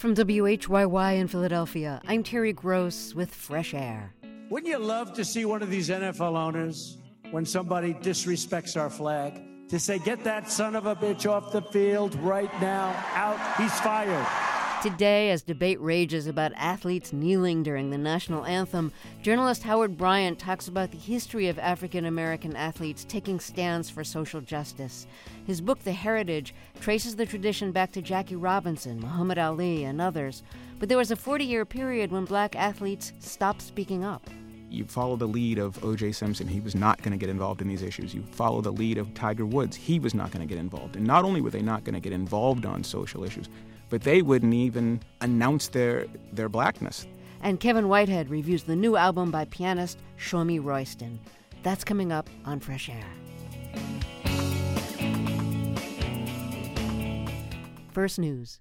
From WHYY in Philadelphia, I'm Terry Gross with Fresh Air. Wouldn't you love to see one of these NFL owners, when somebody disrespects our flag, to say, get that son of a bitch off the field right now, out, he's fired. Today, as debate rages about athletes kneeling during the national anthem, journalist Howard Bryant talks about the history of African-American athletes taking stands for social justice. His book, The Heritage, traces the tradition back to Jackie Robinson, Muhammad Ali, and others. But there was a 40-year period when black athletes stopped speaking up. You follow the lead of O.J. Simpson. He was not going to get involved in these issues. You follow the lead of Tiger Woods. He was not going to get involved. And not only were they not going to get involved on social issues, but they wouldn't even announce their blackness. And Kevin Whitehead reviews the new album by pianist Shomi Royston. That's coming up on Fresh Air. First News.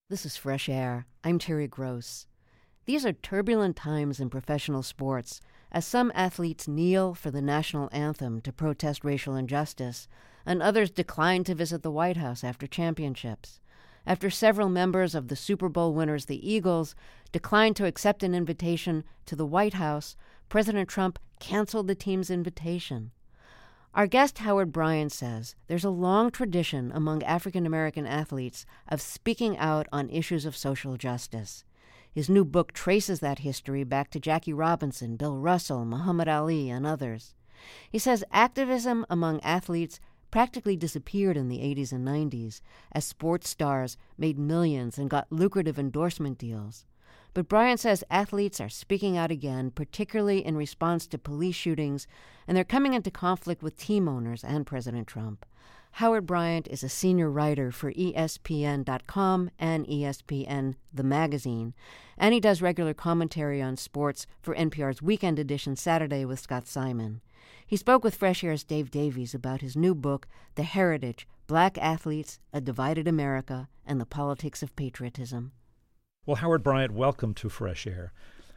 This is Fresh Air. I'm Terry Gross. These are turbulent times in professional sports, as some athletes kneel for the national anthem to protest racial injustice, and others decline to visit the White House after championships. After several members of the Super Bowl winners, the Eagles, declined to accept an invitation to the White House, President Trump canceled the team's invitation. Our guest Howard Bryant says there's a long tradition among African American athletes of speaking out on issues of social justice. His new book traces that history back to Jackie Robinson, Bill Russell, Muhammad Ali, and others. He says activism among athletes practically disappeared in the 80s and 90s as sports stars made millions and got lucrative endorsement deals. But Bryant says athletes are speaking out again, particularly in response to police shootings, and they're coming into conflict with team owners and President Trump. Howard Bryant is a senior writer for ESPN.com and ESPN The Magazine, and he does regular commentary on sports for NPR's Weekend Edition Saturday with Scott Simon. He spoke with Fresh Air's Dave Davies about his new book, The Heritage: Black Athletes, A Divided America, and the Politics of Patriotism. Well, Howard Bryant, welcome to Fresh Air.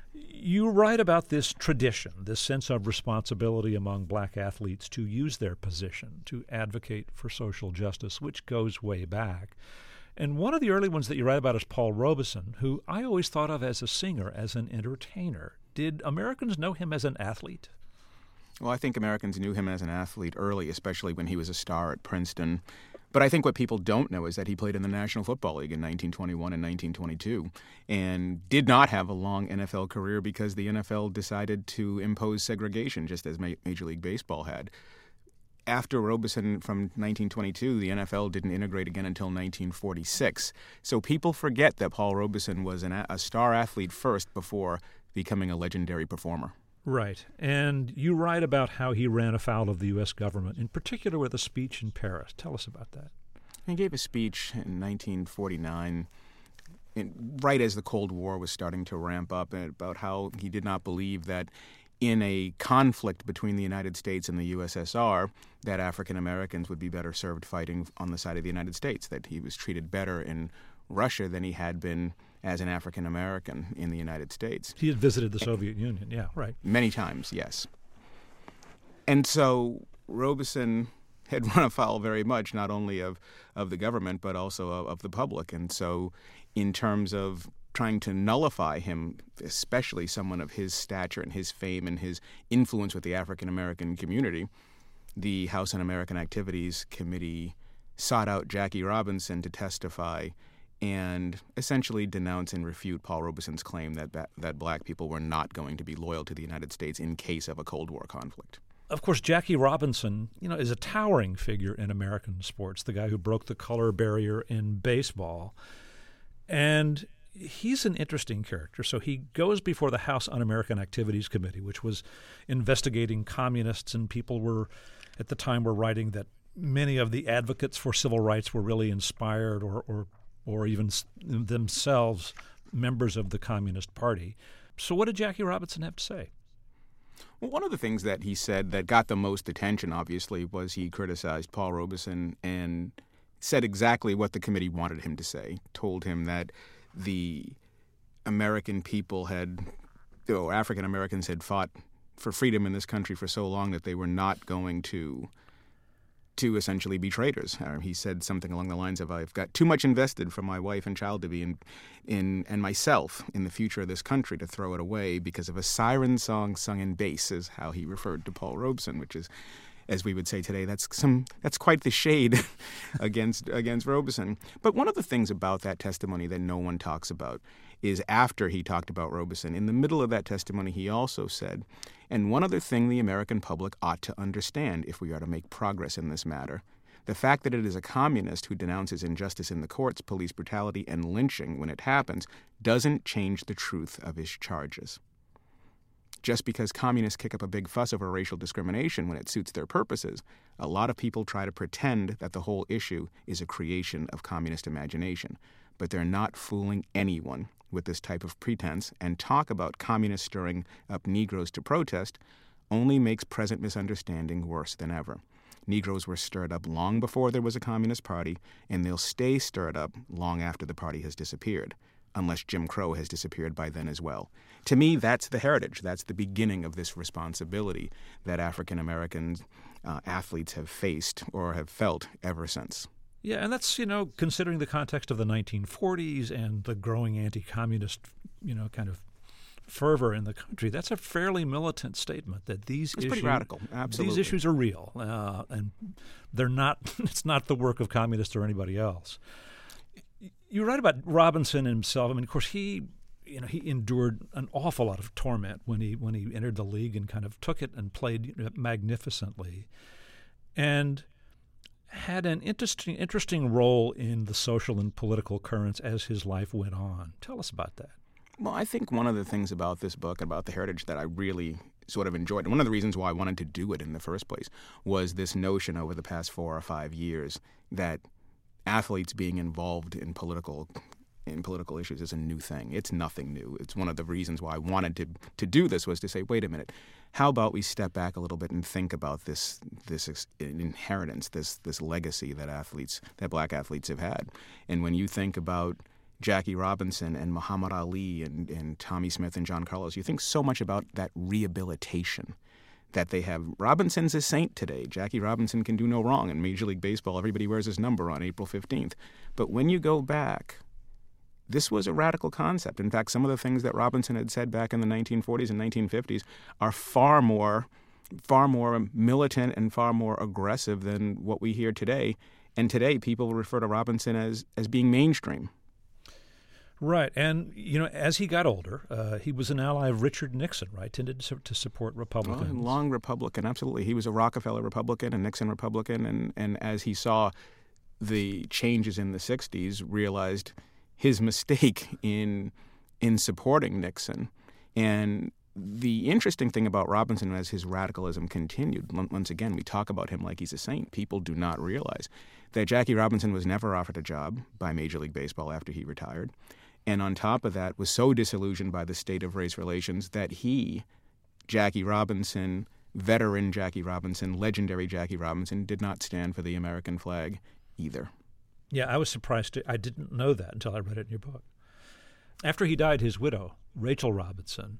You write about this tradition, this sense of responsibility among black athletes to use their position to advocate for social justice, which goes way back. And one of the early ones that you write about is Paul Robeson, who I always thought of as a singer, as an entertainer. Did Americans know him as an athlete? Well, I think Americans knew him as an athlete early, especially when he was a star at Princeton. But I think what people don't know is that he played in the National Football League in 1921 and 1922 and did not have a long NFL career because the NFL decided to impose segregation, just as Major League Baseball had. After Robeson from 1922, the NFL didn't integrate again until 1946. So people forget that Paul Robeson was a star athlete first before becoming a legendary performer. Right. And you write about how he ran afoul of the U.S. government, in particular with a speech in Paris. Tell us about that. He gave a speech in 1949, right as the Cold War was starting to ramp up, about how he did not believe that in a conflict between the United States and the USSR, that African Americans would be better served fighting on the side of the United States, that he was treated better in Russia than he had been as an African American in the United States. He had visited the Soviet Union, yeah, right. Many times, yes. And so Robeson had run afoul very much, not only of the government, but also of the public. And so in terms of trying to nullify him, especially someone of his stature and his fame and his influence with the African American community, the House Un-American Activities Committee sought out Jackie Robinson to testify and essentially denounce and refute Paul Robeson's claim that black people were not going to be loyal to the United States in case of a Cold War conflict. Of course, Jackie Robinson, is a towering figure in American sports, the guy who broke the color barrier in baseball. And he's an interesting character. So he goes before the House Un-American Activities Committee, which was investigating communists, and people were, at the time, were writing that many of the advocates for civil rights were really inspired or even themselves members of the Communist Party. So what did Jackie Robinson have to say? Well, one of the things that he said that got the most attention, obviously, was he criticized Paul Robeson and said exactly what the committee wanted him to say, told him that the American people African Americans had fought for freedom in this country for so long that they were not going to essentially be traitors. He said something along the lines of, I've got too much invested for my wife and child to be in myself in the future of this country to throw it away because of a siren song sung in bass, is how he referred to Paul Robeson, which is, as we would say today, that's quite the shade against Robeson. But one of the things about that testimony that no one talks about is after he talked about Robeson, in the middle of that testimony, he also said, and one other thing the American public ought to understand if we are to make progress in this matter, the fact that it is a communist who denounces injustice in the courts, police brutality, and lynching when it happens doesn't change the truth of his charges. Just because communists kick up a big fuss over racial discrimination when it suits their purposes, a lot of people try to pretend that the whole issue is a creation of communist imagination. But they're not fooling anyone with this type of pretense, and talk about communists stirring up Negroes to protest only makes present misunderstanding worse than ever. Negroes were stirred up long before there was a Communist Party, and they'll stay stirred up long after the party has disappeared, unless Jim Crow has disappeared by then as well. To me, that's the heritage. That's the beginning of this responsibility that African American athletes have faced or have felt ever since. Yeah, and that's, considering the context of the 1940s and the growing anti-communist, kind of fervor in the country, that's a fairly militant statement that these issues, pretty radical. Absolutely. These issues are real, and they're not. It's not the work of communists or anybody else. You write about Robinson himself. I mean, of course, he endured an awful lot of torment when he entered the league and kind of took it and played magnificently, and had an interesting role in the social and political currents as his life went on. Tell us about that. Well, I think one of the things about this book, about the heritage, that I really sort of enjoyed, and one of the reasons why I wanted to do it in the first place, was this notion over the past 4 or 5 years that athletes being involved in political issues is a new thing. It's nothing new. It's one of the reasons why I wanted to do this, was to say, wait a minute, how about we step back a little bit and think about this inheritance, this legacy that black athletes have had. And when you think about Jackie Robinson and Muhammad Ali and Tommy Smith and John Carlos, you think so much about that rehabilitation that they have. Robinson's a saint today. Jackie Robinson can do no wrong. In Major League Baseball, everybody wears his number on April 15th. But when you go back, this was a radical concept. In fact, some of the things that Robinson had said back in the 1940s and 1950s are far more militant and far more aggressive than what we hear today. And today, people refer to Robinson as being mainstream. Right. And, as he got older, he was an ally of Richard Nixon, right? Tended to support Republicans. Well, long Republican, absolutely. He was a Rockefeller Republican, a Nixon Republican. And as he saw the changes in the 60s, realized his mistake in supporting Nixon. And the interesting thing about Robinson, as his radicalism continued, once again, we talk about him like he's a saint. People do not realize that Jackie Robinson was never offered a job by Major League Baseball after he retired. And on top of that, was so disillusioned by the state of race relations that Jackie Robinson, veteran Jackie Robinson, legendary Jackie Robinson, did not stand for the American flag either. Yeah, I was surprised. I didn't know that until I read it in your book. After he died, his widow, Rachel Robinson,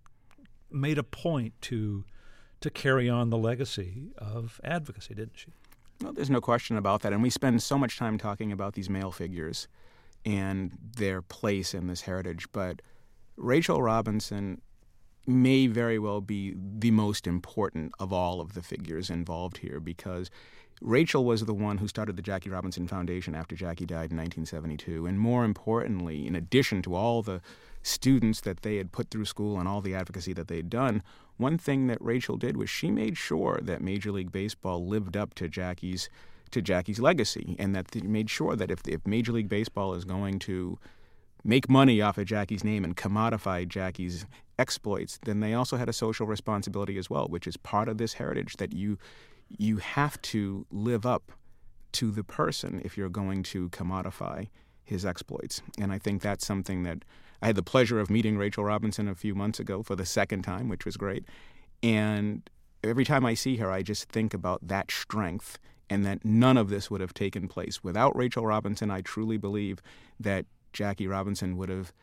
made a point to carry on the legacy of advocacy, didn't she? Well, there's no question about that. And we spend so much time talking about these male figures and their place in this heritage. But Rachel Robinson may very well be the most important of all of the figures involved here, because Rachel was the one who started the Jackie Robinson Foundation after Jackie died in 1972. And more importantly, in addition to all the students that they had put through school and all the advocacy that they'd done, one thing that Rachel did was she made sure that Major League Baseball lived up to Jackie's legacy, and that they made sure that if Major League Baseball is going to make money off of Jackie's name and commodify Jackie's exploits, then they also had a social responsibility as well, which is part of this heritage, that you have to live up to the person if you're going to commodify his exploits. And I think that's something that I had the pleasure of meeting Rachel Robinson a few months ago for the second time, which was great. And every time I see her, I just think about that strength, and that none of this would have taken place. Without Rachel Robinson, I truly believe that Jackie Robinson would have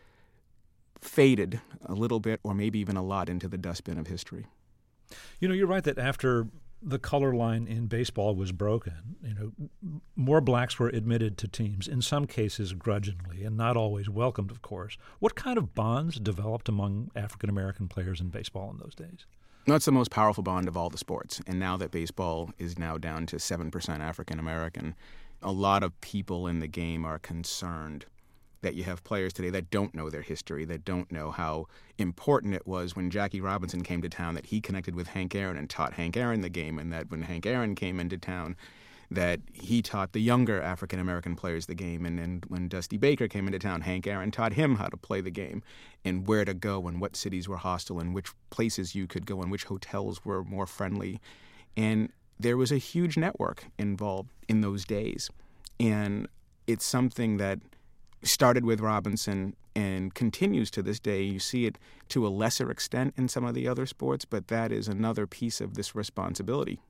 faded a little bit, or maybe even a lot, into the dustbin of history. You're right that after the color line in baseball was broken, more blacks were admitted to teams, in some cases grudgingly, and not always welcomed, of course. What kind of bonds developed among African-American players in baseball in those days? That's the most powerful bond of all the sports. And now that baseball is now down to 7% African-American, a lot of people in the game are concerned that you have players today that don't know their history, that don't know how important it was when Jackie Robinson came to town, that he connected with Hank Aaron and taught Hank Aaron the game, and that when Hank Aaron came into town, that he taught the younger African-American players the game. And when Dusty Baker came into town, Hank Aaron taught him how to play the game and where to go and what cities were hostile and which places you could go and which hotels were more friendly. And there was a huge network involved in those days. And it's something that started with Robinson and continues to this day. You see it to a lesser extent in some of the other sports, but that is another piece of this responsibility.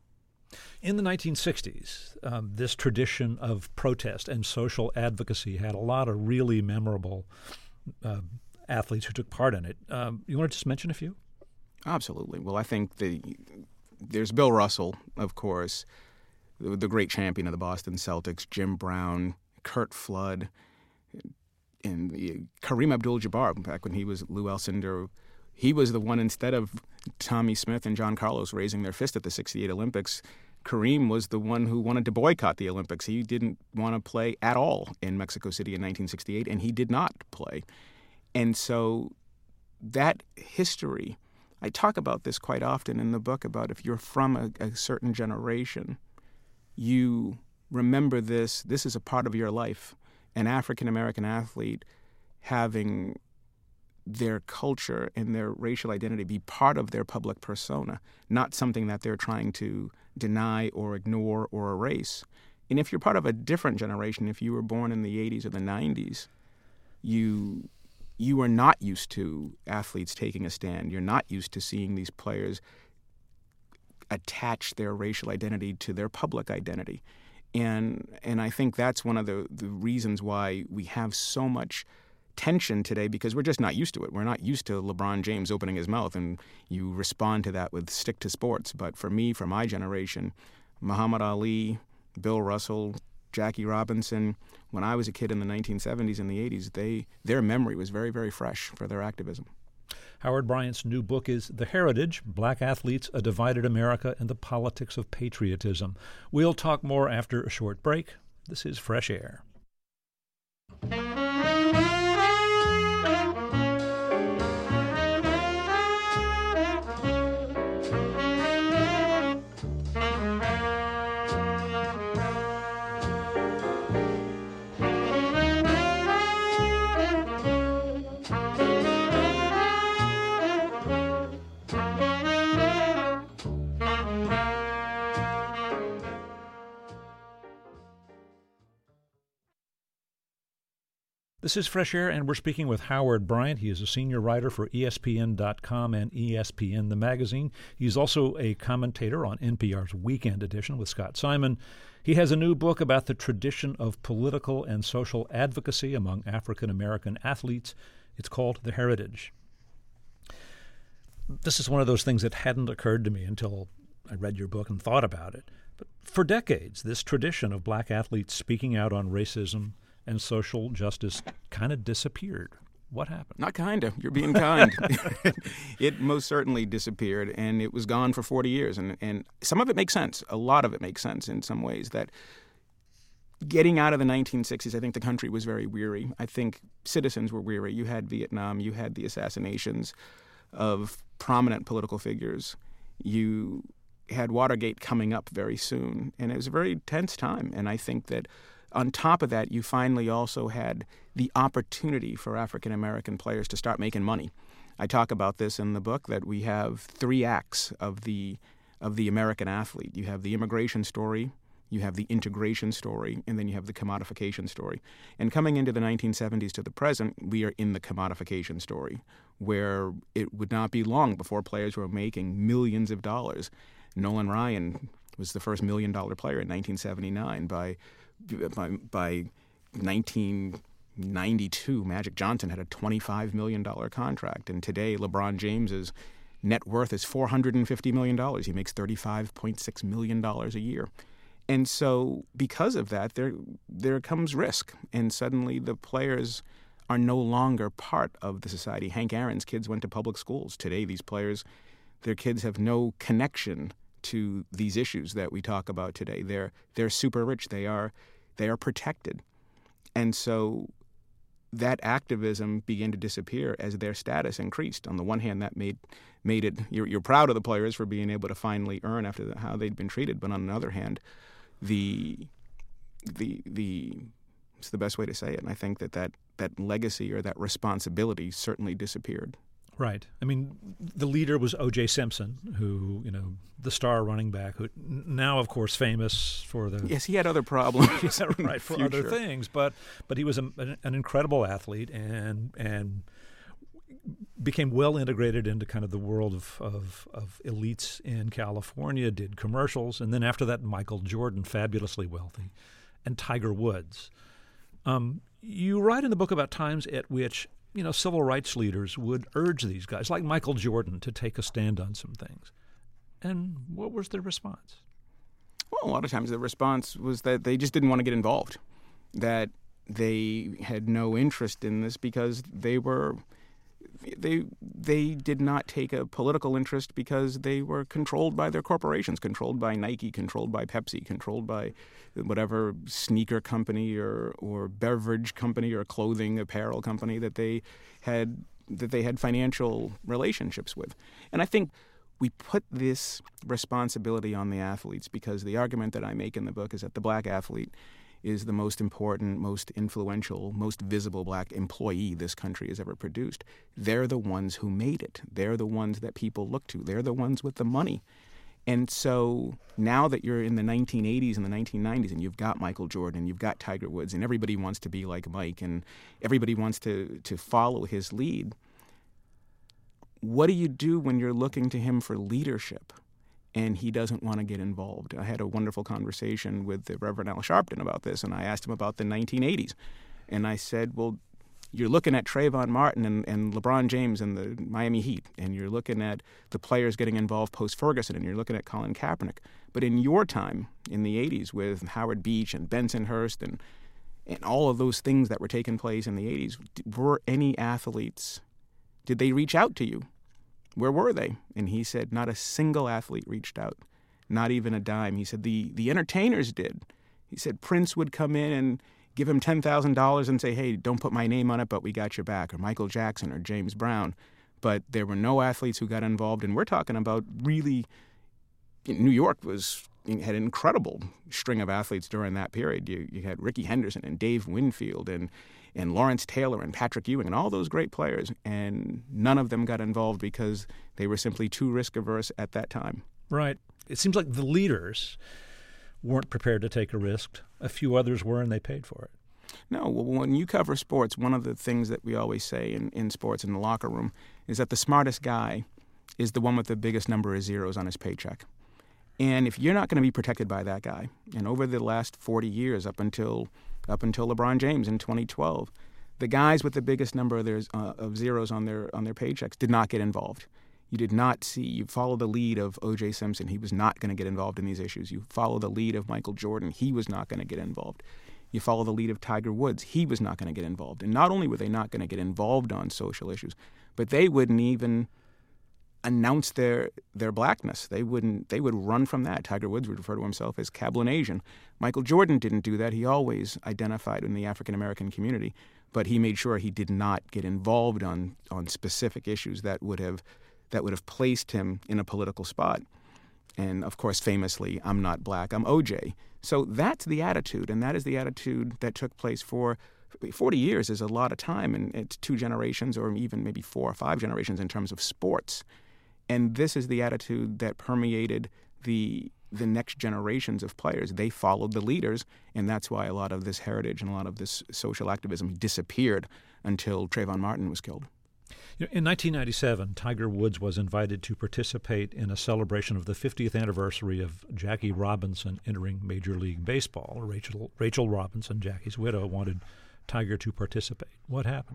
In the 1960s, this tradition of protest and social advocacy had a lot of really memorable athletes who took part in it. You want to just mention a few? Absolutely. Well, I think there's Bill Russell, of course, the great champion of the Boston Celtics, Jim Brown, Curt Flood, and Kareem Abdul-Jabbar, back when he was Lou Alcindor. He was the one, instead of Tommy Smith and John Carlos raising their fist at the '68 Olympics, Kareem was the one who wanted to boycott the Olympics. He didn't want to play at all in Mexico City in 1968, and he did not play. And so that history, I talk about this quite often in the book, about if you're from a certain generation, you remember this is a part of your life. An African-American athlete having their culture and their racial identity be part of their public persona, not something that they're trying to deny or ignore or erase. And if you're part of a different generation, if you were born in the 80s or the 90s, you are not used to athletes taking a stand. You're not used to seeing these players attach their racial identity to their public identity. And I think that's one of the reasons why we have so much tension today, because we're just not used to it. We're not used to LeBron James opening his mouth, and you respond to that with stick to sports. But for me, for my generation, Muhammad Ali, Bill Russell, Jackie Robinson, when I was a kid in the 1970s and the 80s, their memory was very, very fresh for their activism. Howard Bryant's new book is The Heritage, Black Athletes, A Divided America, and the Politics of Patriotism. We'll talk more after a short break. This is Fresh Air. This is Fresh Air, and we're speaking with Howard Bryant. He is a senior writer for ESPN.com and ESPN, the magazine. He's also a commentator on NPR's Weekend Edition with Scott Simon. He has a new book about the tradition of political and social advocacy among African-American athletes. It's called The Heritage. This is one of those things that hadn't occurred to me until I read your book and thought about it. But for decades, this tradition of black athletes speaking out on racism and social justice kind of disappeared. What happened? Not kind of. You're being kind. It most certainly disappeared, and it was gone for 40 years. And some of it makes sense. A lot of it makes sense in some ways. That getting out of the 1960s, I think the country was very weary. I think citizens were weary. You had Vietnam. You had the assassinations of prominent political figures. You had Watergate coming up very soon, and it was a very tense time. And I think that on top of that, you finally also had the opportunity for African-American players to start making money. I talk about this in the book, that we have three acts of the American athlete. You have the immigration story, you have the integration story, and then you have the commodification story. And coming into the 1970s to the present, we are in the commodification story, where it would not be long before players were making millions of dollars. Nolan Ryan was the first $1 million player in 1979. By 1992, Magic Johnson had a $25 million contract. And today, LeBron James's net worth is $450 million. He makes $35.6 million a year. And so because of that, there comes risk. And suddenly the players are no longer part of the society. Hank Aaron's kids went to public schools. Today, these players, their kids have no connection to these issues that we talk about today. They're super rich. They are protected. And so that activism began to disappear as their status increased. On the one hand, that made it, you're proud of the players for being able to finally earn after how they'd been treated. But on the other hand, it's the best way to say it. And I think that legacy or that responsibility certainly disappeared. Right. I mean, the leader was O.J. Simpson, who, the star running back, who now, of course, famous for the... Yes, he had other problems. Right, for other things. But he was an incredible athlete and became well integrated into kind of the world of elites in California, did commercials, and then after that, Michael Jordan, fabulously wealthy, and Tiger Woods. You write in the book about times at which, civil rights leaders would urge these guys, like Michael Jordan, to take a stand on some things. And what was their response? Well, a lot of times the response was that they just didn't want to get involved, that they had no interest in this because they did not take a political interest because they were controlled by their corporations, controlled by Nike, controlled by Pepsi, controlled by whatever sneaker company or beverage company or clothing apparel company that they had financial relationships with. And I think we put this responsibility on the athletes because the argument that I make in the book is that the black athlete is the most important, most influential, most visible black employee this country has ever produced. They're the ones who made it. They're the ones that people look to. They're the ones with the money. And so now that you're in the 1980s and the 1990s and you've got Michael Jordan, you've got Tiger Woods, and everybody wants to be like Mike and everybody wants to follow his lead, what do you do when you're looking to him for leadership and he doesn't want to get involved? I had a wonderful conversation with the Reverend Al Sharpton about this, and I asked him about the 1980s. And I said, well, you're looking at Trayvon Martin and LeBron James and the Miami Heat, and you're looking at the players getting involved post-Ferguson, and you're looking at Colin Kaepernick. But in your time, in the 80s, with Howard Beach and Bensonhurst and all of those things that were taking place in the 80s, were any athletes, did they reach out to you? Where were they? And he said, not a single athlete reached out, not even a dime. He said, the entertainers did. He said Prince would come in and give him $10,000 and say, hey, don't put my name on it, but we got your back, or Michael Jackson or James Brown. But there were no athletes who got involved. And we're talking about really, New York had an incredible string of athletes during that period. You had Ricky Henderson and Dave Winfield and Lawrence Taylor and Patrick Ewing and all those great players, and none of them got involved because they were simply too risk-averse at that time. Right. It seems like the leaders weren't prepared to take a risk. A few others were, and they paid for it. No, well, when you cover sports, one of the things that we always say in sports in the locker room is that the smartest guy is the one with the biggest number of zeros on his paycheck. And if you're not going to be protected by that guy, and over the last 40 years up until LeBron James in 2012, the guys with the biggest number of zeros on their paychecks did not get involved. You follow the lead of O.J. Simpson. He was not going to get involved in these issues. You follow the lead of Michael Jordan. He was not going to get involved. You follow the lead of Tiger Woods. He was not going to get involved. And not only were they not going to get involved on social issues, but they wouldn't even announce their blackness. They would run from that. Tiger Woods would refer to himself as Cablinasian. Michael Jordan didn't do that. He always identified in the African American community, but he made sure he did not get involved on specific issues that would have placed him in a political spot. And of course, famously, I'm not black, I'm OJ. So that's the attitude, and that is the attitude that took place for 40 years is a lot of time, and it's 2 generations or even maybe 4 or 5 generations in terms of sports. And this is the attitude that permeated the next generations of players. They followed the leaders, and that's why a lot of this heritage and a lot of this social activism disappeared until Trayvon Martin was killed. In 1997, Tiger Woods was invited to participate in a celebration of the 50th anniversary of Jackie Robinson entering Major League Baseball. Rachel Robinson, Jackie's widow, wanted Tiger to participate. What happened?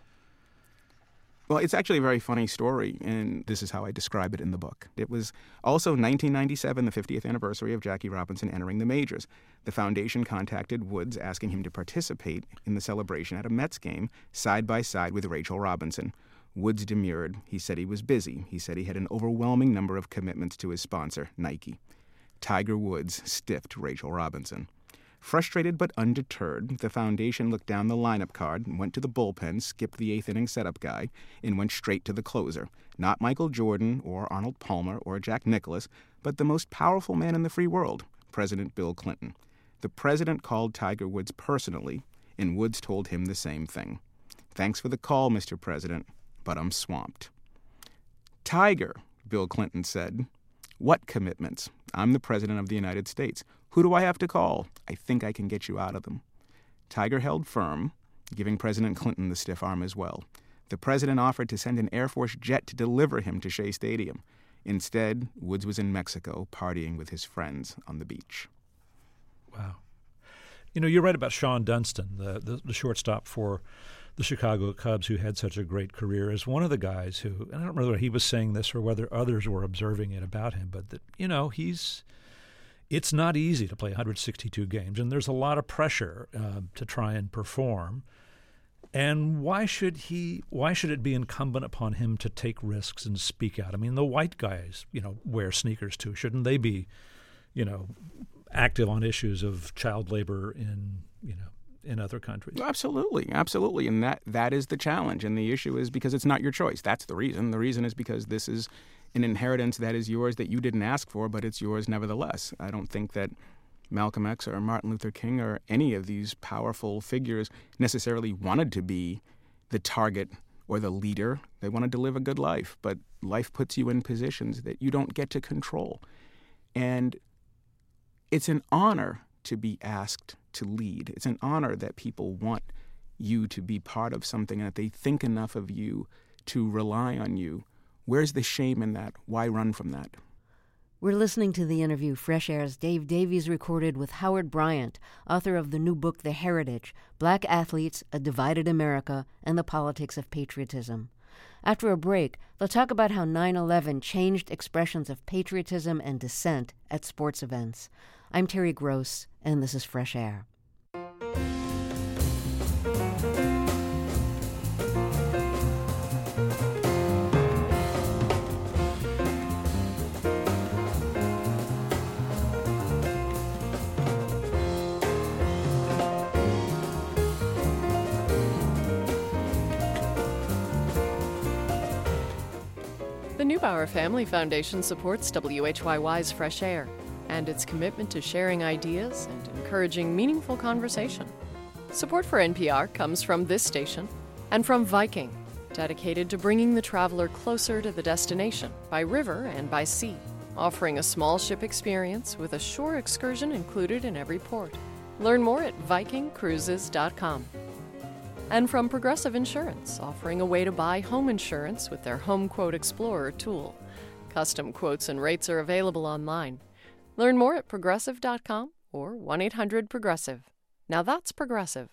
Well, it's actually a very funny story, and this is how I describe it in the book. It was also 1997, the 50th anniversary of Jackie Robinson entering the majors. The foundation contacted Woods asking him to participate in the celebration at a Mets game side by side with Rachel Robinson. Woods demurred. He said he was busy. He said he had an overwhelming number of commitments to his sponsor, Nike. Tiger Woods stiffed Rachel Robinson. Frustrated but undeterred, the foundation looked down the lineup card and went to the bullpen, skipped the 8th inning setup guy, and went straight to the closer. Not Michael Jordan or Arnold Palmer or Jack Nicklaus, but the most powerful man in the free world, President Bill Clinton. The president called Tiger Woods personally, and Woods told him the same thing. "Thanks for the call, Mr. President, but I'm swamped." "Tiger," Bill Clinton said. "What commitments? I'm the President of the United States. Who do I have to call? I think I can get you out of them." Tiger held firm, giving President Clinton the stiff arm as well. The president offered to send an Air Force jet to deliver him to Shea Stadium. Instead, Woods was in Mexico partying with his friends on the beach. Wow. You know, you're right about Sean Dunston, the shortstop for the Chicago Cubs, who had such a great career, as one of the guys who, and I don't remember whether he was saying this or whether others were observing it about him, but that, you know, it's not easy to play 162 games, and there's a lot of pressure to try and perform. And why should it be incumbent upon him to take risks and speak out? I mean, the white guys, you know, wear sneakers too. Shouldn't they be, you know, active on issues of child labor in other countries? Absolutely. And that is the challenge. And the issue is because it's not your choice. That's the reason. The reason is because this is an inheritance that is yours that you didn't ask for, but it's yours nevertheless. I don't think that Malcolm X or Martin Luther King or any of these powerful figures necessarily wanted to be the target or the leader. They wanted to live a good life, but life puts you in positions that you don't get to control. And it's an honor to be asked to lead. It's an honor that people want you to be part of something and that they think enough of you to rely on you. Where's the shame in that? Why run from that? We're listening to the interview Fresh Air's Dave Davies recorded with Howard Bryant, author of the new book The Heritage, Black Athletes, A Divided America, and the Politics of Patriotism. After a break, they'll talk about how 9/11 changed expressions of patriotism and dissent at sports events. I'm Terry Gross, and this is Fresh Air. The Neubauer Family Foundation supports WHYY's Fresh Air and its commitment to sharing ideas and encouraging meaningful conversation. Support for NPR comes from this station and from Viking, dedicated to bringing the traveler closer to the destination by river and by sea, offering a small ship experience with a shore excursion included in every port. Learn more at vikingcruises.com. And from Progressive Insurance, offering a way to buy home insurance with their Home Quote Explorer tool. Custom quotes and rates are available online. Learn more at progressive.com or 1-800-PROGRESSIVE. Now that's Progressive.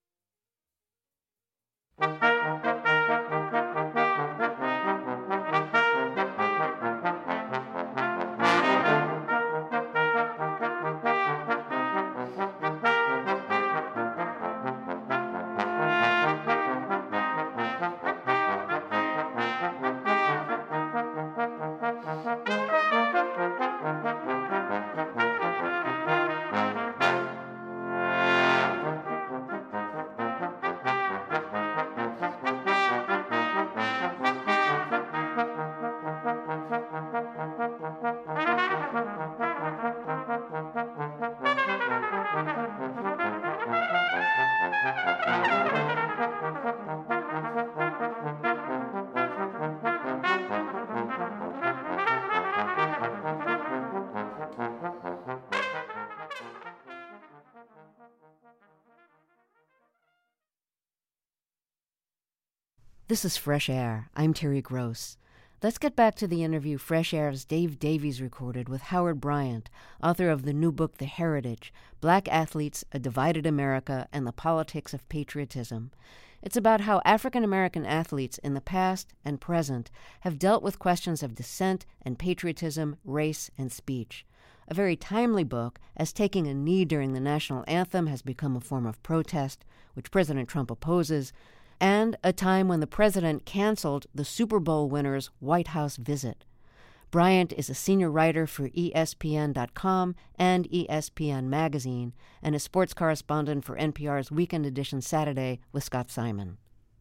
This is Fresh Air. I'm Terry Gross. Let's get back to the interview Fresh Air's Dave Davies recorded with Howard Bryant, author of the new book The Heritage, Black Athletes, A Divided America, and the Politics of Patriotism. It's about how African American athletes in the past and present have dealt with questions of dissent and patriotism, race, and speech. A very timely book, as taking a knee during the national anthem has become a form of protest, which President Trump opposes, and a time when the president canceled the Super Bowl winner's White House visit. Bryant is a senior writer for ESPN.com and ESPN Magazine and a sports correspondent for NPR's Weekend Edition Saturday with Scott Simon.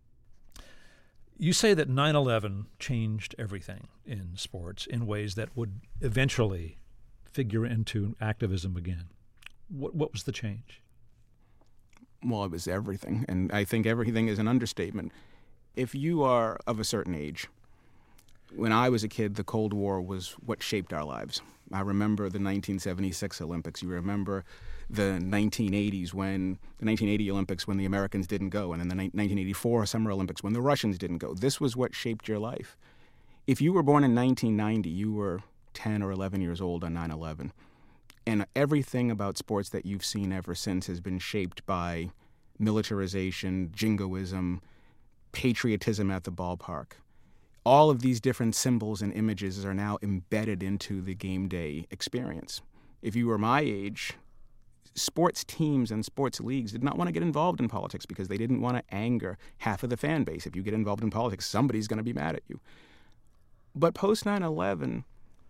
You say that 9/11 changed everything in sports in ways that would eventually figure into activism again. What was the change? Well, it was everything, and I think everything is an understatement. If you are of a certain age, When I was a kid, the Cold War was what shaped our lives. I remember the 1976 Olympics. You remember the 1980 Olympics when the Americans didn't go, and then the 1984 Summer Olympics when the Russians didn't go. This was what shaped your life. If you were born in 1990, you were 10 or 11 years old on 9/11. And everything about sports that you've seen ever since has been shaped by militarization, jingoism, patriotism at the ballpark. All of these different symbols and images are now embedded into the game day experience. If you were my age, sports teams and sports leagues did not want to get involved in politics because they didn't want to anger half of the fan base. If you get involved in politics, somebody's going to be mad at you. But post 9/11,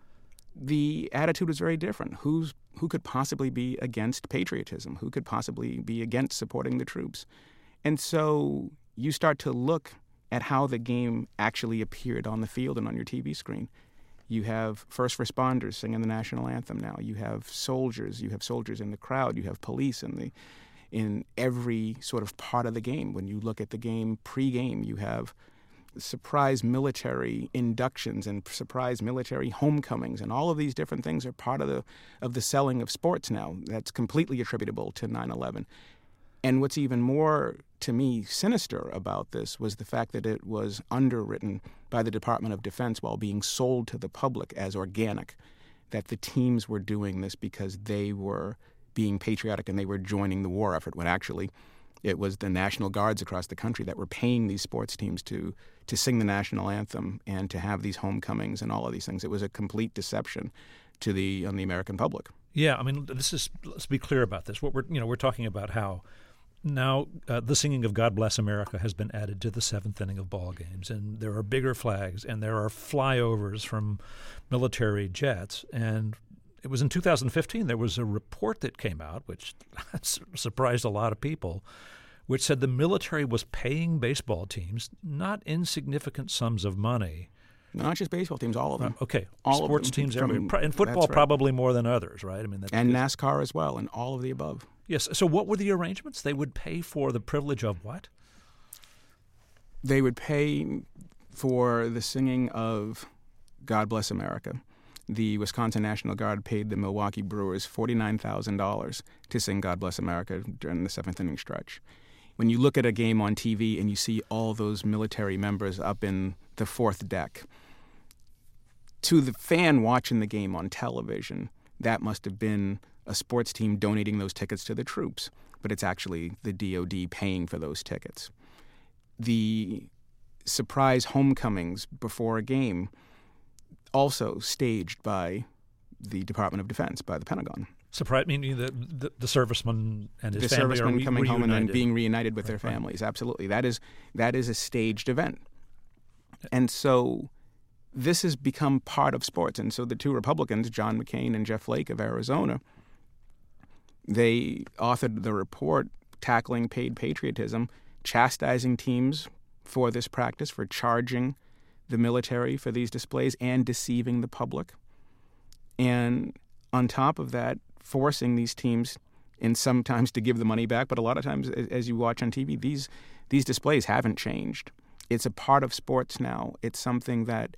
the attitude was very different. Who could possibly be against patriotism? Who could possibly be against supporting the troops? And so you start to look at how the game actually appeared on the field and on your TV screen. You have first responders singing the national anthem now. You have soldiers. You have soldiers in the crowd. You have police in every sort of part of the game. When you look at the game pre-game, you have surprise military inductions and surprise military homecomings, and all of these different things are part of the selling of sports now. That's completely attributable to 9/11. And what's even more, to me, sinister about this was the fact that it was underwritten by the Department of Defense while being sold to the public as organic, that the teams were doing this because they were being patriotic and they were joining the war effort, when actually it was the National Guards across the country that were paying these sports teams to sing the national anthem and to have these homecomings and all of these things. It was a complete deception on the American public. Yeah, I mean, let's be clear about this. What we're talking about how now the singing of God Bless America has been added to the seventh inning of ball games, and there are bigger flags, and there are flyovers from military jets. And it was in 2015 there was a report that came out, which surprised a lot of people, which said the military was paying baseball teams not insignificant sums of money. Not just baseball teams, all of them. Okay, all sports of them, teams everywhere. And football right. Probably more than others, right? I mean, and NASCAR as well, and all of the above. Yes. So what were the arrangements? They would pay for the privilege of what? They would pay for the singing of God Bless America. The Wisconsin National Guard paid the Milwaukee Brewers $49,000 to sing God Bless America during the seventh inning stretch. When you look at a game on TV and you see all those military members up in the fourth deck, to the fan watching the game on television, that must have been a sports team donating those tickets to the troops, but it's actually the DOD paying for those tickets. The surprise homecomings before a game, also staged by the Department of Defense, by the Pentagon. Surprise, meaning the serviceman and his family are servicemen coming home and then being reunited with their Right. families. Absolutely, that is a staged event, and so this has become part of sports. And so the two Republicans, John McCain and Jeff Flake of Arizona, they authored the report tackling paid patriotism, chastising teams for this practice, for charging the military for these displays and deceiving the public. And on top of that, forcing these teams, and sometimes to give the money back, but a lot of times, as you watch on TV, these displays haven't changed. It's a part of sports now. It's something that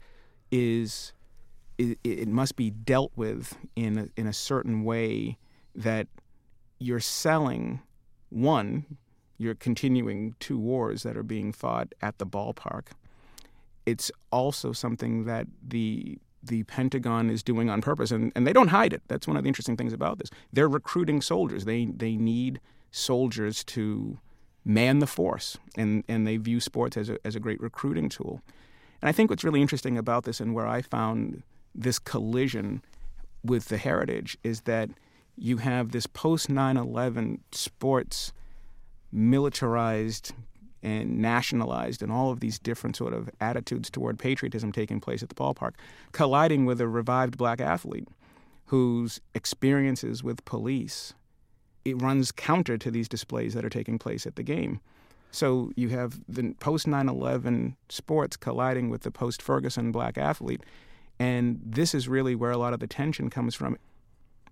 it must be dealt with in a certain way, that you're selling, one, you're continuing two wars that are being fought at the ballpark. It's also something that the Pentagon is doing on purpose, and they don't hide it. That's one of the interesting things about this. They're recruiting soldiers. They need soldiers to man the force, and they view sports as a great recruiting tool. And I think what's really interesting about this, and where I found this collision with the heritage, is that you have this post-9/11 sports militarized and nationalized, and all of these different sort of attitudes toward patriotism taking place at the ballpark, colliding with a revived black athlete whose experiences with police, it runs counter to these displays that are taking place at the game. So you have the post-9/11 sports colliding with the post-Ferguson black athlete, and this is really where a lot of the tension comes from.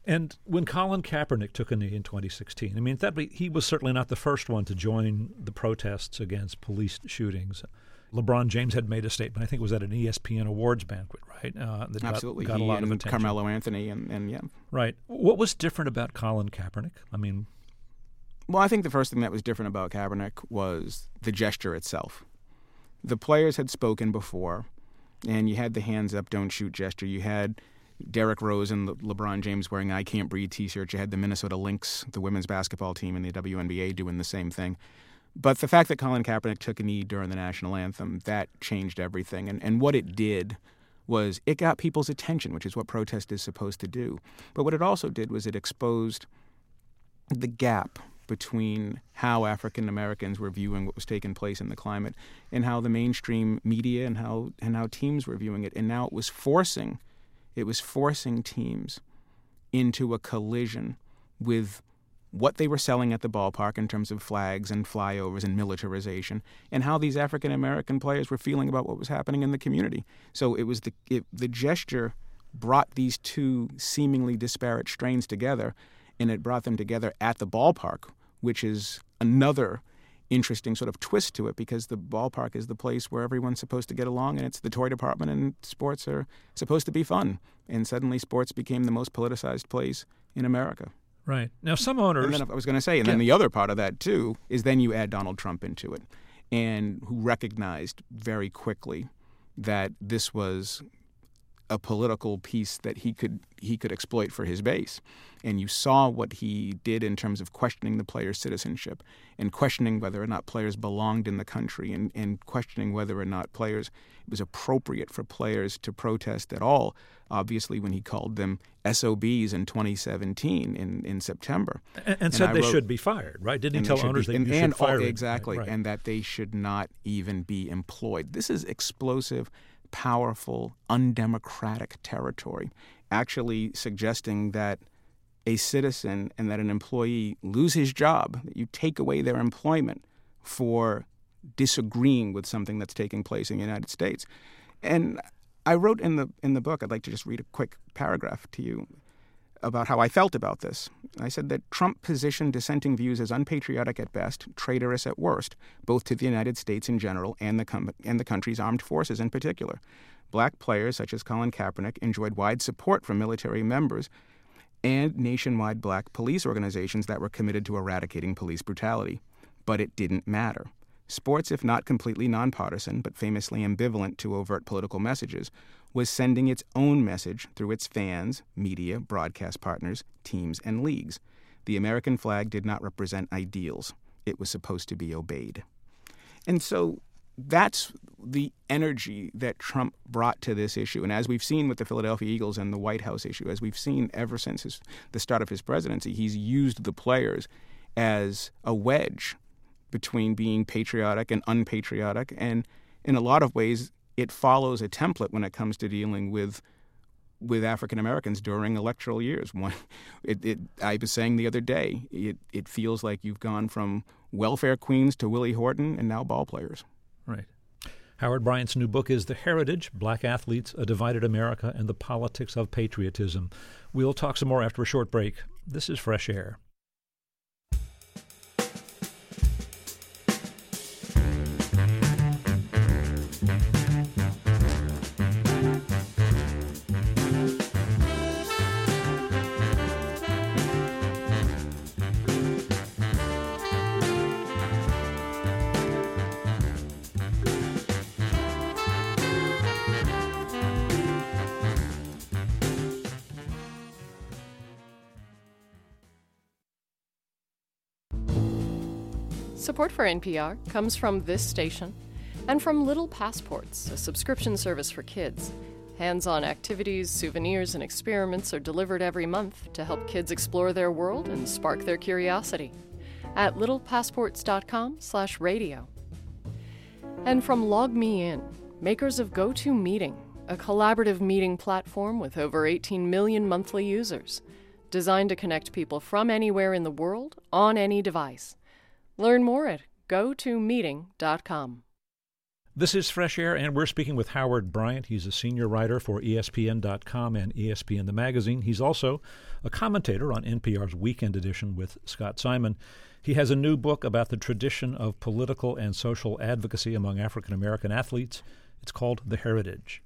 And when Colin Kaepernick took a knee in 2016, I mean, he was certainly not the first one to join the protests against police shootings. LeBron James had made a statement, I think it was at an ESPN awards banquet, right? That Absolutely. got a lot of attention. Carmelo Anthony and yeah. Right. What was different about Colin Kaepernick? I mean... Well, I think the first thing that was different about Kaepernick was the gesture itself. The players had spoken before, and you had the hands up, don't shoot gesture. You had Derrick Rose and LeBron James wearing I Can't Breathe t-shirts. You had the Minnesota Lynx, the women's basketball team, and the WNBA doing the same thing. But the fact that Colin Kaepernick took a knee during the national anthem, that changed everything. And what it did was it got people's attention, which is what protest is supposed to do. But what it also did was it exposed the gap between how African Americans were viewing what was taking place in the climate and how the mainstream media and how teams were viewing it. And now it was forcing teams into a collision with what they were selling at the ballpark in terms of flags and flyovers and militarization, and how these African American players were feeling about what was happening in the community. So it was the gesture brought these two seemingly disparate strains together, and it brought them together at the ballpark, which is another interesting sort of twist to it, because the ballpark is the place where everyone's supposed to get along, and it's the toy department, and sports are supposed to be fun. And suddenly sports became the most politicized place in America. Right. Now, some owners... And then I was going to say, and then the other part of that, too, is then you add Donald Trump into it, and who recognized very quickly that this was a political piece that he could exploit for his base. And you saw what he did in terms of questioning the players' citizenship and questioning whether or not players belonged in the country and questioning whether or not it was appropriate for players to protest at all, obviously when he called them SOBs in 2017 in September. And said they should be fired, right? Didn't he tell owners that you should fire them? Exactly, right. And that they should not even be employed. This is explosive, powerful, undemocratic territory, actually suggesting that a citizen and that an employee lose his job, that you take away their employment for disagreeing with something that's taking place in the United States. And I wrote in the book, I'd like to just read a quick paragraph to you about how I felt about this. I said that Trump positioned dissenting views as unpatriotic at best, traitorous at worst, both to the United States in general and the country's armed forces in particular. Black players such as Colin Kaepernick enjoyed wide support from military members and nationwide black police organizations that were committed to eradicating police brutality. But it didn't matter. Sports, if not completely nonpartisan, but famously ambivalent to overt political messages, was sending its own message through its fans, media, broadcast partners, teams, and leagues. The American flag did not represent ideals. It was supposed to be obeyed. And so that's the energy that Trump brought to this issue. And as we've seen with the Philadelphia Eagles and the White House issue, as we've seen ever since the start of his presidency, he's used the players as a wedge between being patriotic and unpatriotic. And in a lot of ways, it follows a template when it comes to dealing with African Americans during electoral years. I was saying the other day, it feels like you've gone from welfare queens to Willie Horton and now ball players. Right. Howard Bryant's new book is The Heritage, Black Athletes, A Divided America, and the Politics of Patriotism. We'll talk some more after a short break. This is Fresh Air. Support for NPR comes from this station and from Little Passports, a subscription service for kids. Hands-on activities, souvenirs, and experiments are delivered every month to help kids explore their world and spark their curiosity at littlepassports.com/radio. And from LogMeIn, makers of GoToMeeting, a collaborative meeting platform with over 18 million monthly users, designed to connect people from anywhere in the world on any device. Learn more at gotomeeting.com. This is Fresh Air, and we're speaking with Howard Bryant. He's a senior writer for ESPN.com and ESPN the Magazine. He's also a commentator on NPR's Weekend Edition with Scott Simon. He has a new book about the tradition of political and social advocacy among African-American athletes. It's called The Heritage.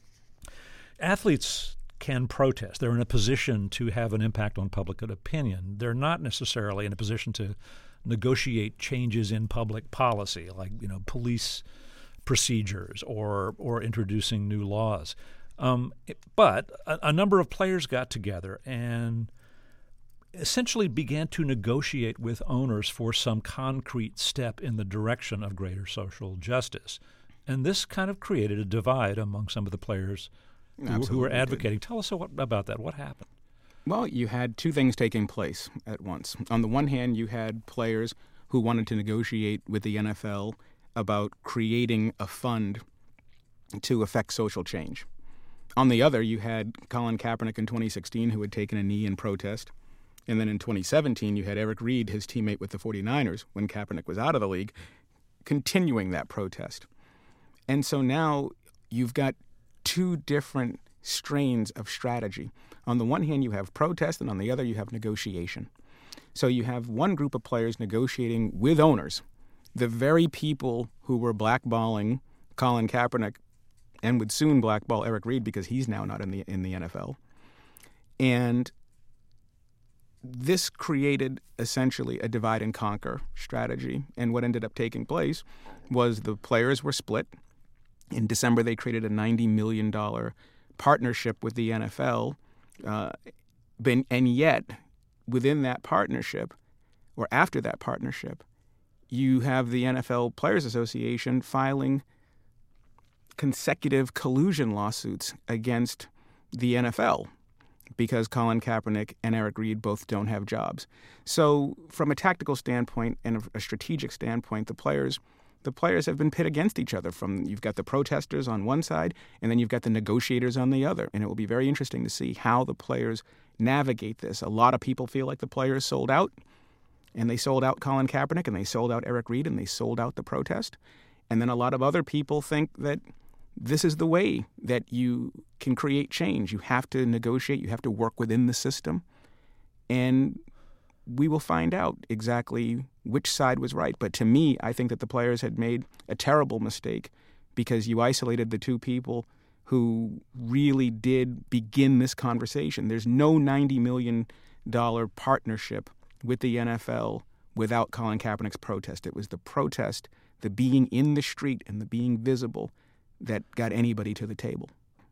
Athletes can protest. They're in a position to have an impact on public opinion. They're not necessarily in a position to negotiate changes in public policy, like police procedures or introducing new laws. But a number of players got together and essentially began to negotiate with owners for some concrete step in the direction of greater social justice. And this kind of created a divide among some of the players who were advocating. Tell us about that. What happened? Well, you had two things taking place at once. On the one hand, you had players who wanted to negotiate with the NFL about creating a fund to affect social change. On the other, you had Colin Kaepernick in 2016, who had taken a knee in protest. And then in 2017, you had Eric Reid, his teammate with the 49ers, when Kaepernick was out of the league, continuing that protest. And so now you've got two different strains of strategy. On the one hand, you have protest, and on the other, you have negotiation. So you have one group of players negotiating with owners, the very people who were blackballing Colin Kaepernick and would soon blackball Eric Reid because he's now not in the NFL. And this created essentially a divide and conquer strategy. And what ended up taking place was the players were split. In December, they created a $90 million partnership with the NFL. And yet, within that partnership, or after that partnership, you have the NFL Players Association filing consecutive collusion lawsuits against the NFL because Colin Kaepernick and Eric Reid both don't have jobs. So from a tactical standpoint and a strategic standpoint, the players have been pit against each other. You've got the protesters on one side, and then you've got the negotiators on the other. And it will be very interesting to see how the players navigate this. A lot of people feel like the players sold out, and they sold out Colin Kaepernick, and they sold out Eric Reid, and they sold out the protest. And then a lot of other people think that this is the way that you can create change. You have to negotiate. You have to work within the system. And we will find out exactly which side was right. But to me, I think that the players had made a terrible mistake because you isolated the two people who really did begin this conversation. There's no $90 million partnership with the NFL without Colin Kaepernick's protest. It was the protest, the being in the street and the being visible that got anybody to the table.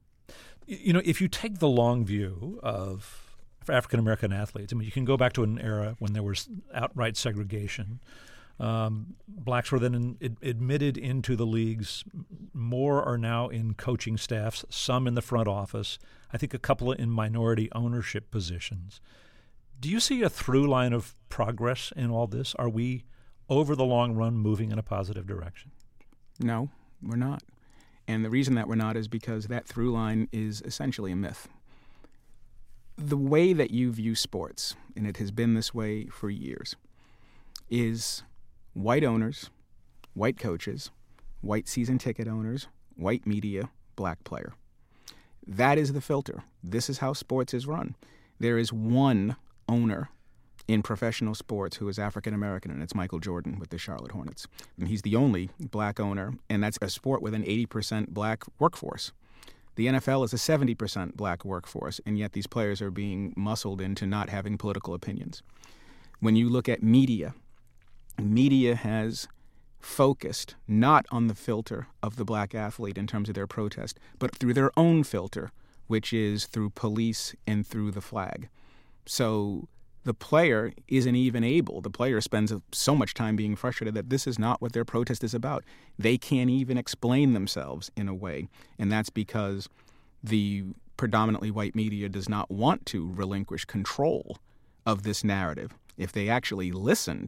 If you take the long view of African-American athletes, you can go back to an era when there was outright segregation. Blacks were then admitted into the leagues. More are now in coaching staffs, some in the front office, I think a couple in minority ownership positions. Do you see a through line of progress in all this? Are we, over the long run, moving in a positive direction? No, we're not. And the reason that we're not is because that through line is essentially a myth. The way that you view sports, and it has been this way for years, is white owners, white coaches, white season ticket owners, white media, black player. That is the filter. This is how sports is run. There is one owner in professional sports who is African American, and it's Michael Jordan with the Charlotte Hornets. And he's the only black owner, and that's a sport with an 80% black workforce. The NFL is a 70% black workforce, and yet these players are being muscled into not having political opinions. When you look at media has focused not on the filter of the black athlete in terms of their protest, but through their own filter, which is through police and through the flag. So the player isn't even able. The player spends so much time being frustrated that this is not what their protest is about. They can't even explain themselves in a way, and that's because the predominantly white media does not want to relinquish control of this narrative. If it actually listened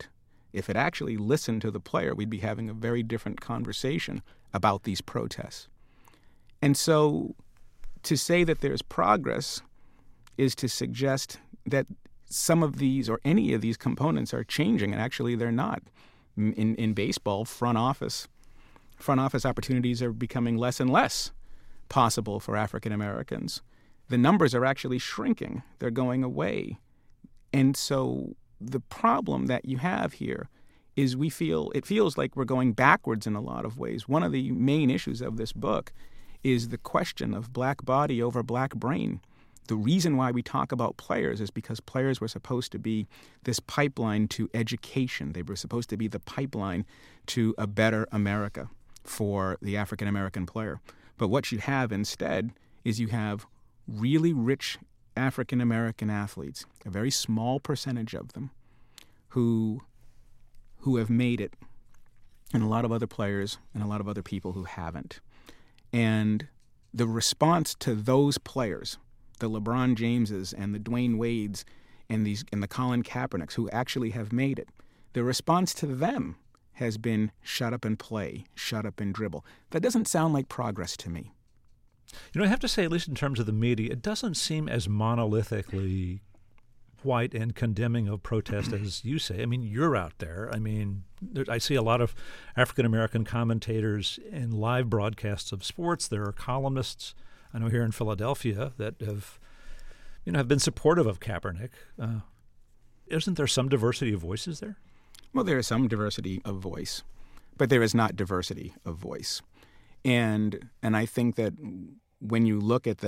to the player, we'd be having a very different conversation about these protests. And so to say that there's progress is to suggest that some of these or any of these components are changing, and actually they're not. In baseball, front office front office opportunities are becoming less and less possible for African Americans. The numbers are actually shrinking. They're going away. And so the problem that you have here is it feels like we're going backwards in a lot of ways. One of the main issues of this book is the question of black body over black brain. The reason why we talk about players is because players were supposed to be this pipeline to education. They were supposed to be the pipeline to a better America for the African American player. But what you have instead is you have really rich African American athletes, a very small percentage of them, who have made it, and a lot of other players and a lot of other people who haven't. And the response to those players, the LeBron Jameses and the Dwayne Wades and the Colin Kaepernicks who actually have made it, the response to them has been shut up and play, shut up and dribble. That doesn't sound like progress to me. You know, I have to say, at least in terms of the media, it doesn't seem as monolithically white and condemning of protest as you say. I mean, you're out there. I mean, I see a lot of African-American commentators in live broadcasts of sports. There are columnists, I know here in Philadelphia, that have been supportive of Kaepernick. Isn't there some diversity of voices there? Well, there is some diversity of voice, but there is not diversity of voice. And I think that when you look at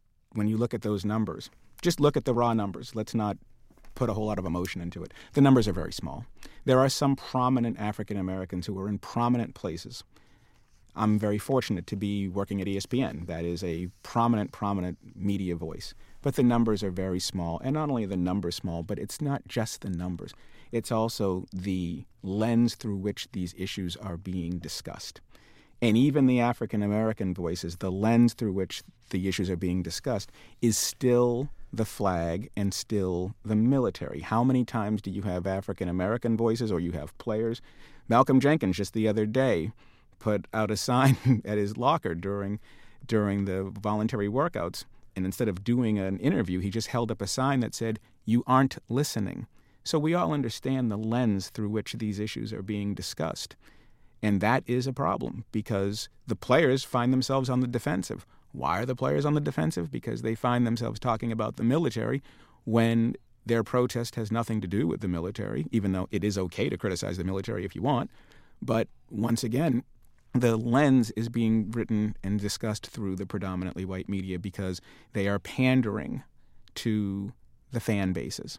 those numbers, just look at the raw numbers. Let's not put a whole lot of emotion into it. The numbers are very small. There are some prominent African Americans who are in prominent places. I'm very fortunate to be working at ESPN. That is a prominent media voice. But the numbers are very small. And not only are the numbers small, but it's not just the numbers. It's also the lens through which these issues are being discussed. And even the African American voices, the lens through which the issues are being discussed is still the flag and still the military. How many times do you have African American voices or you have players? Malcolm Jenkins just the other day put out a sign at his locker during the voluntary workouts, and instead of doing an interview, he just held up a sign that said, "You aren't listening." So we all understand the lens through which these issues are being discussed. And that is a problem because the players find themselves on the defensive. Why are the players on the defensive? Because they find themselves talking about the military when their protest has nothing to do with the military, even though it is okay to criticize the military if you want. But once again, the lens is being written and discussed through the predominantly white media because they are pandering to the fan bases.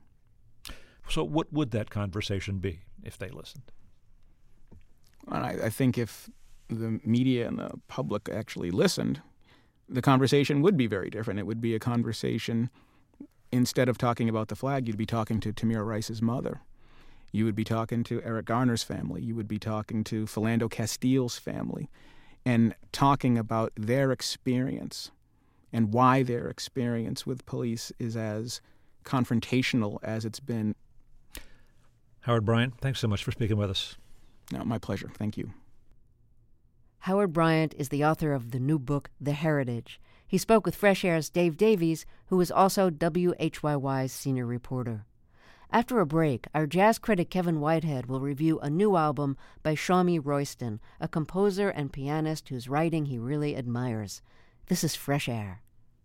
So what would that conversation be if they listened? Well, I think if the media and the public actually listened, the conversation would be very different. It would be a conversation, instead of talking about the flag, you'd be talking to Tamir Rice's mother. You would be talking to Eric Garner's family. You would be talking to Philando Castile's family and talking about their experience and why their experience with police is as confrontational as it's been. Howard Bryant, thanks so much for speaking with us. No, my pleasure. Thank you. Howard Bryant is the author of the new book, The Heritage. He spoke with Fresh Air's Dave Davies, who is also WHYY's senior reporter. After a break, our jazz critic Kevin Whitehead will review a new album by Shawmie Royston, a composer and pianist whose writing he really admires. This is Fresh Air.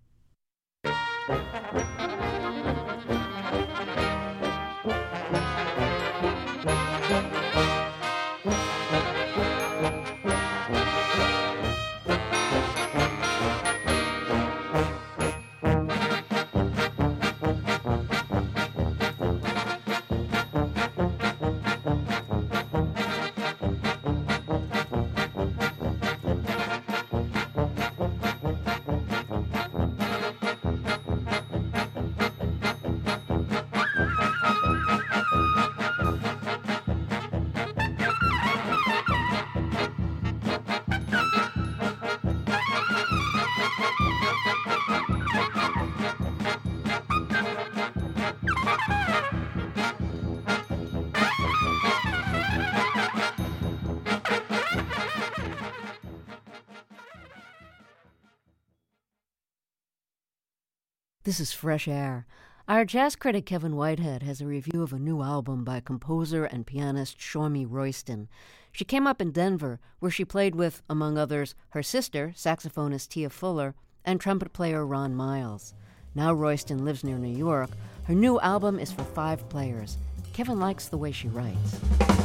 This is Fresh Air. Our jazz critic Kevin Whitehead has a review of a new album by composer and pianist Shawmie Royston. She came up in Denver, where she played with, among others, her sister, saxophonist Tia Fuller, and trumpet player Ron Miles. Now Royston lives near New York. Her new album is for 5 players. Kevin likes the way she writes.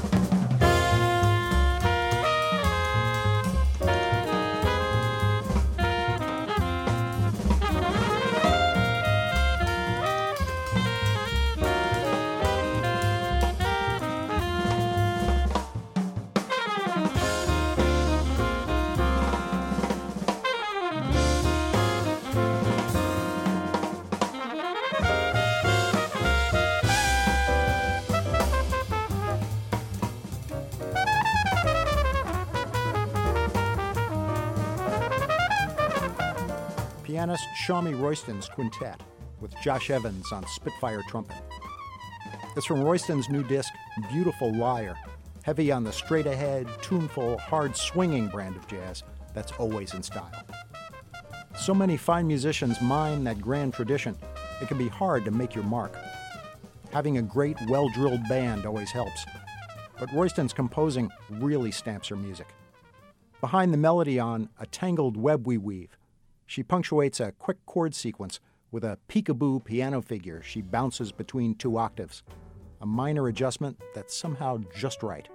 Pianist Shami Royston's quintet, with Josh Evans on Spitfire trumpet. It's from Royston's new disc, Beautiful Liar, heavy on the straight-ahead, tuneful, hard-swinging brand of jazz that's always in style. So many fine musicians mine that grand tradition, it can be hard to make your mark. Having a great, well-drilled band always helps, but Royston's composing really stamps her music. Behind the melody on A Tangled Web We Weave, she punctuates a quick chord sequence with a peekaboo piano figure she bounces between 2 octaves, a minor adjustment that's somehow just right.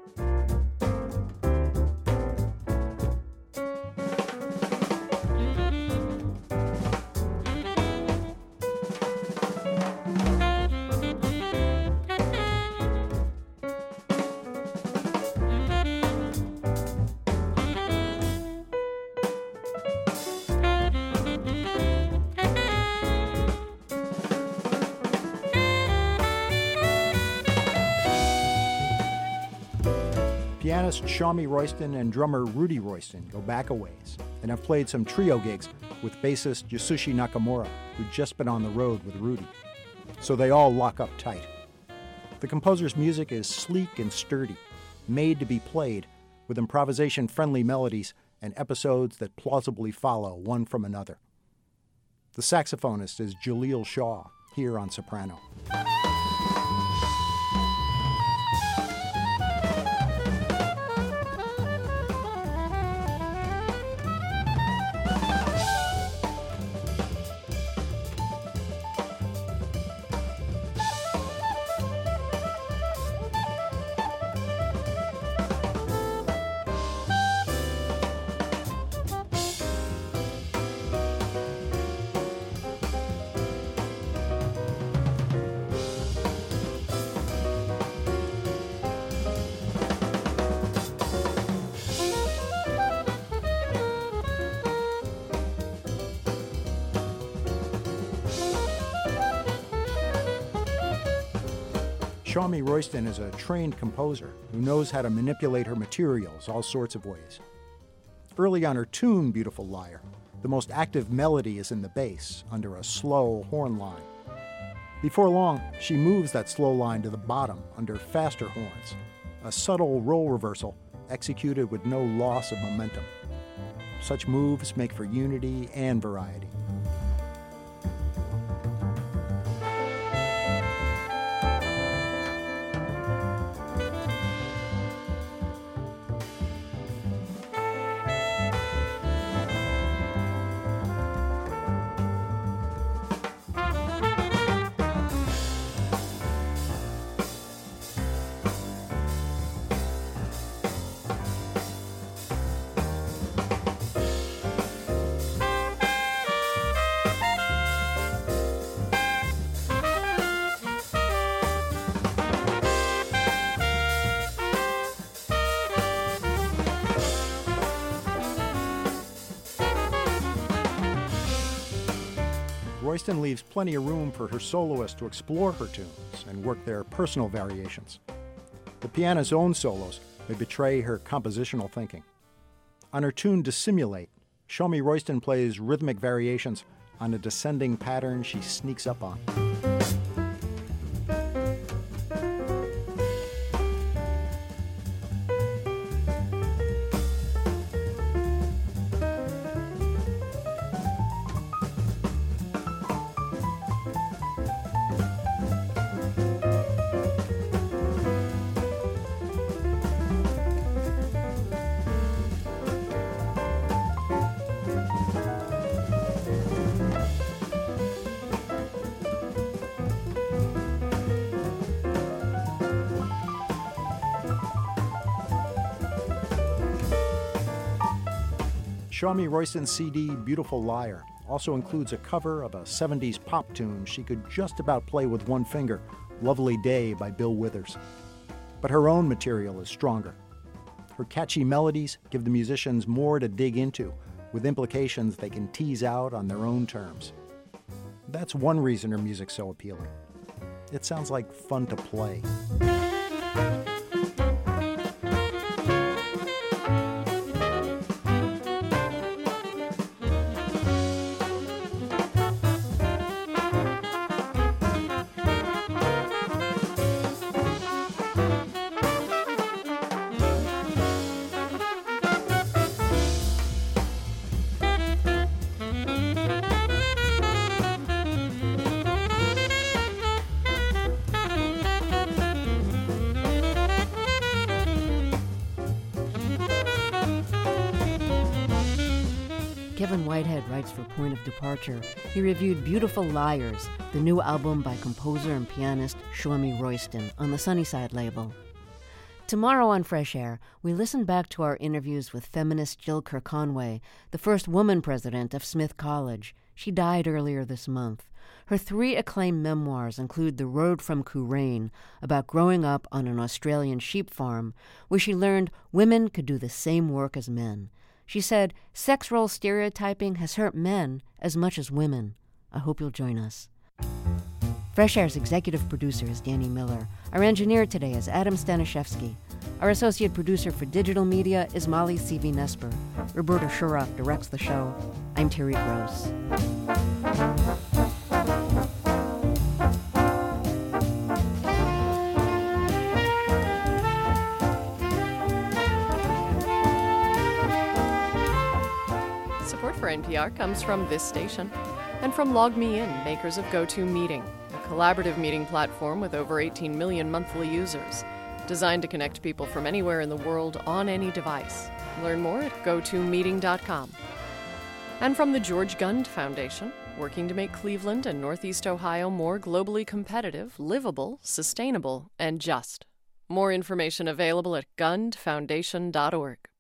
Pianist Shami Royston and drummer Rudy Royston go back a ways and have played some trio gigs with bassist Yasushi Nakamura, who'd just been on the road with Rudy. So they all lock up tight. The composer's music is sleek and sturdy, made to be played with improvisation-friendly melodies and episodes that plausibly follow one from another. The saxophonist is Jaleel Shaw, here on soprano. Shami Royston is a trained composer who knows how to manipulate her materials all sorts of ways. Early on her tune, Beautiful Liar, the most active melody is in the bass, under a slow horn line. Before long, she moves that slow line to the bottom, under faster horns, a subtle role reversal executed with no loss of momentum. Such moves make for unity and variety. Royston leaves plenty of room for her soloists to explore her tunes and work their personal variations. The pianist's own solos may betray her compositional thinking. On her tune Dissimulate, Shami Royston plays rhythmic variations on a descending pattern she sneaks up on. Shami Royston's CD, Beautiful Liar, also includes a cover of a 70s pop tune she could just about play with one finger, Lovely Day by Bill Withers. But her own material is stronger. Her catchy melodies give the musicians more to dig into, with implications they can tease out on their own terms. That's one reason her music's so appealing. It sounds like fun to play. Kevin Whitehead writes for Point of Departure. He reviewed Beautiful Liars, the new album by composer and pianist Shami Royston on the Sunnyside label. Tomorrow on Fresh Air, we listen back to our interviews with feminist Jill Kirkonway, the first woman president of Smith College. She died earlier this month. Her 3 acclaimed memoirs include The Road from Kooraine, about growing up on an Australian sheep farm, where she learned women could do the same work as men. She said, sex role stereotyping has hurt men as much as women. I hope you'll join us. Fresh Air's executive producer is Danny Miller. Our engineer today is Adam Staniszewski. Our associate producer for digital media is Molly C.V.Nesper. Roberta Shurrock directs the show. I'm Terry Gross. Support for NPR comes from this station and from LogMeIn, makers of GoToMeeting, a collaborative meeting platform with over 18 million monthly users, designed to connect people from anywhere in the world on any device. Learn more at gotomeeting.com. And from the George Gund Foundation, working to make Cleveland and Northeast Ohio more globally competitive, livable, sustainable, and just. More information available at gundfoundation.org.